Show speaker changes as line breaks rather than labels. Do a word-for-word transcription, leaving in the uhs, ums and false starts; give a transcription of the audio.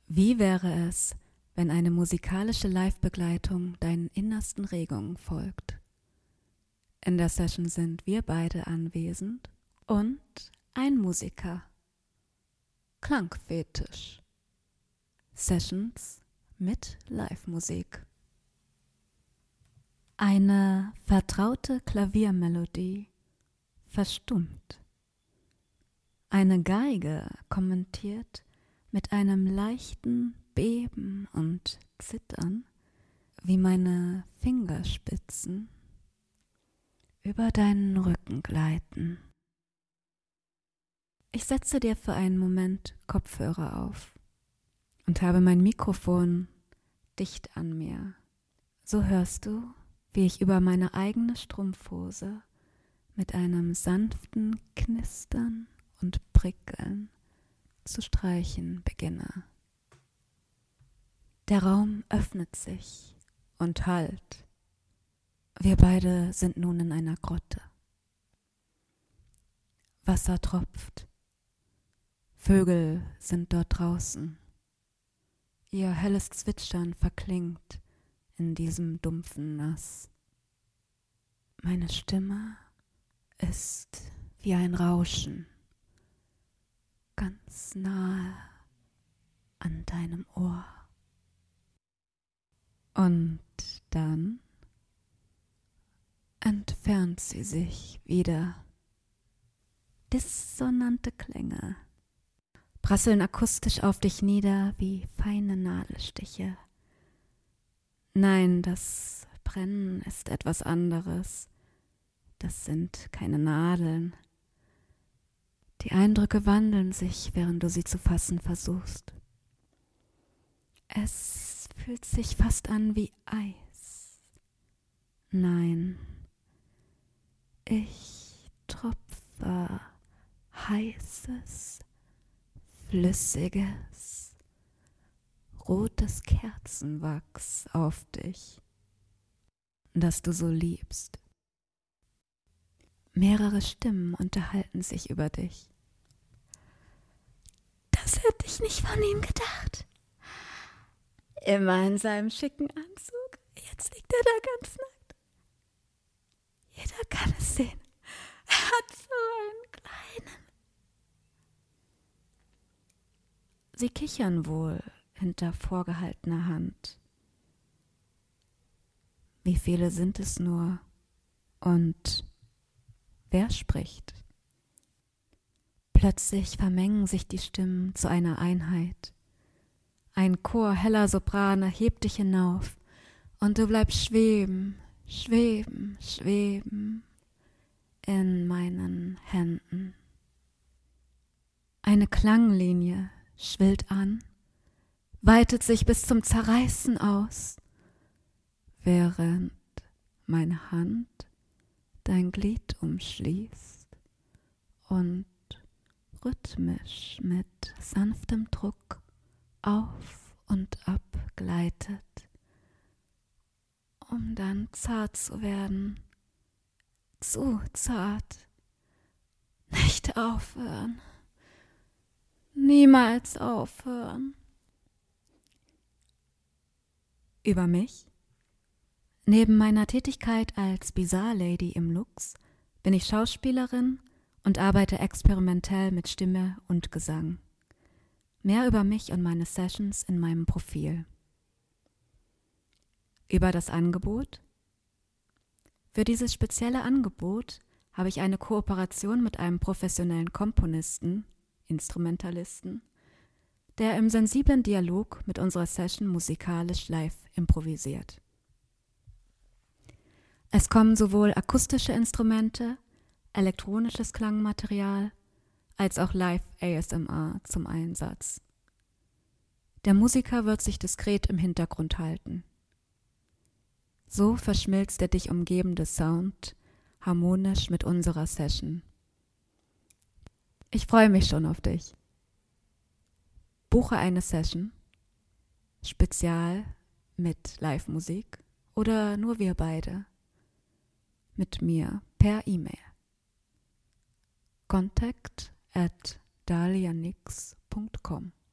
Wie wäre es, wenn eine musikalische Live-Begleitung deinen innersten Regungen folgt? In der Session sind wir beide anwesend und ein Musiker. Klangfetisch. Sessions mit Live-Musik. Eine vertraute Klaviermelodie verstummt. Eine Geige kommentiert mit einem leichten Beben und Zittern, wie meine Fingerspitzen über deinen Rücken gleiten. Ich setze dir für einen Moment Kopfhörer auf und habe mein Mikrofon dicht an mir. So hörst du, wie ich über meine eigene Strumpfhose mit einem sanften Knistern und Prickeln zu streichen beginne. Der Raum öffnet sich und hallt. Wir beide sind nun in einer Grotte. Wasser tropft. Vögel sind dort draußen. Ihr helles Zwitschern verklingt in diesem dumpfen Nass. Meine Stimme ist wie ein Rauschen, ganz nahe an deinem Ohr. Und dann entfernt sie sich wieder. Dissonante Klänge prasseln akustisch auf dich nieder wie feine Nadelstiche. Nein, das Brennen ist etwas anderes. Das sind keine Nadeln. Die Eindrücke wandeln sich, während du sie zu fassen versuchst. Es fühlt sich fast an wie Eis. Nein, ich tropfe heißes, flüssiges, rotes Kerzenwachs auf dich, das du so liebst. Mehrere Stimmen unterhalten sich über dich. Das hätte ich nicht von ihm gedacht. Immer in seinem schicken Anzug. Jetzt liegt er da ganz nackt. Jeder kann es sehen. Er hat so einen kleinen. Sie kichern wohl hinter vorgehaltener Hand. Wie viele sind es nur? Und wer spricht? Plötzlich vermengen sich die Stimmen zu einer Einheit. Ein Chor heller Soprane hebt dich hinauf und du bleibst schweben, schweben, schweben in meinen Händen. Eine Klanglinie schwillt an, weitet sich bis zum Zerreißen aus, während meine Hand dein Glied umschließt und rhythmisch mit sanftem Druck auf und ab gleitet, um dann zart zu werden, zu zart. Nicht aufhören, niemals aufhören. Über mich? Neben meiner Tätigkeit als Bizarre Lady im Lux bin ich Schauspielerin und arbeite experimentell mit Stimme und Gesang. Mehr über mich und meine Sessions in meinem Profil. Über das Angebot? Für dieses spezielle Angebot habe ich eine Kooperation mit einem professionellen Komponisten, Instrumentalisten, der im sensiblen Dialog mit unserer Session musikalisch live improvisiert. Es kommen sowohl akustische Instrumente, elektronisches Klangmaterial als auch Live-A S M R zum Einsatz. Der Musiker wird sich diskret im Hintergrund halten. So verschmilzt der dich umgebende Sound harmonisch mit unserer Session. Ich freue mich schon auf dich. Buche eine Session, spezial mit Live-Musik oder nur wir beide, mit mir per E-Mail. Contact at dalianix punkt com